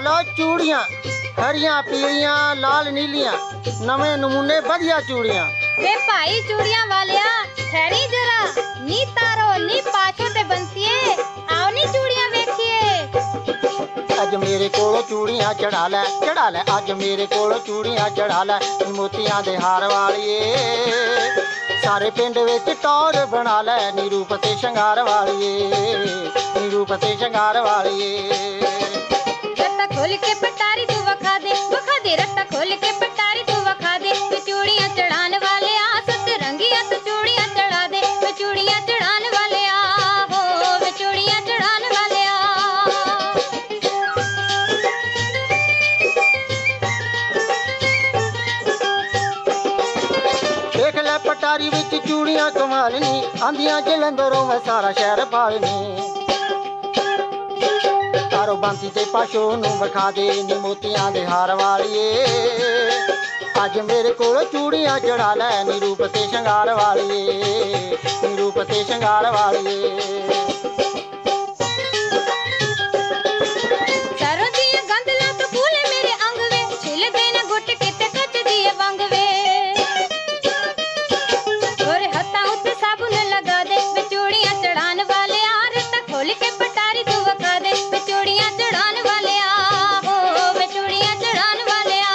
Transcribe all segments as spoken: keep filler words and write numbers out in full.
लो चूड़ियां हरियां पीलियां लाल नीलियां नवे नमूने बढ़िया चूड़ियां। वे भाई चूड़ियां वालिया ठहरी जरा नी तारो नी पाछो ते बनतीए आओ नी चूड़ियां वेखिए। अज मेरे कोलो चूड़ियां चढ़ा ले चढ़ा ले अज मेरे कोलो चूड़ियां चढ़ा ले मोतियां दे हार वालिए सारे पिंड विच टौर बना ले नी रूप ते शंगार वालिए नी रूप ते शंगार वालिए। रत्ता खोल के पटारी तू वखा दे वखा दे रत्ता खोल के पटारी तू वखा दे वे चूड़ियां चढ़ाने वाले आ सतरंगिया तू चूड़ियां चढ़ा दे वे चूड़ियां चढ़ाने वाले आ हो वे चूड़ियां चढ़ाने वाले आ। देख ले पटारी विच चूड़ियां कमालनी आंदियां जलंधरों में सारा शहर पालनी तारो बांती ते पाशो नू वखा दे नी मोतियां दे हार वालिए अज मेरे कोल चूड़ियां चढ़ा ले नी रूप ते शंगार वालिए नी रूप ते शंगार वालिए। सरों दियां गंदलां तो फूले मेरे अंग वे छिल दे ना गुट के ते कच दिए वंग वे गोरे हत्थां उत्ते साबुन लगा दे वे चूड़ियां चढ़ाने वाले आ रत्ता खोल के पटारी तू वखा दे वे चूड़ियां चढ़ाने वाले आ हो वे चूड़ियां चढ़ाने वाले आ।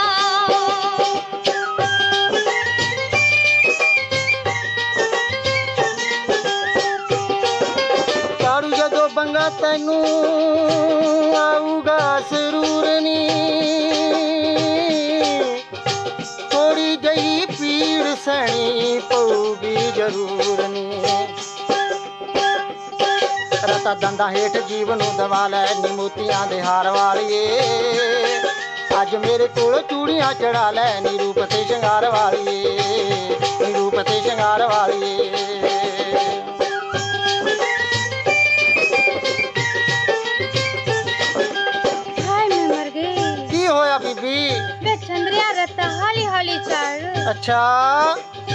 तारू जदों बंगा तैनू आऊगा जरूर नी थोड़ी जही पीड़ सहनी पऊगी जरूर नी रता दंदा हेठ जीवन दवा लै नी मोतियां दे हार वालिए अज मेरे कोल चूड़ियां चढ़ा लै नी रूप ते शंगार वालिए नी रूप ते शंगार वालिए। हाय मैं मर गई की होया बीबी वे चंद्रिया रत्ता हाली हाली चढ़। अच्छा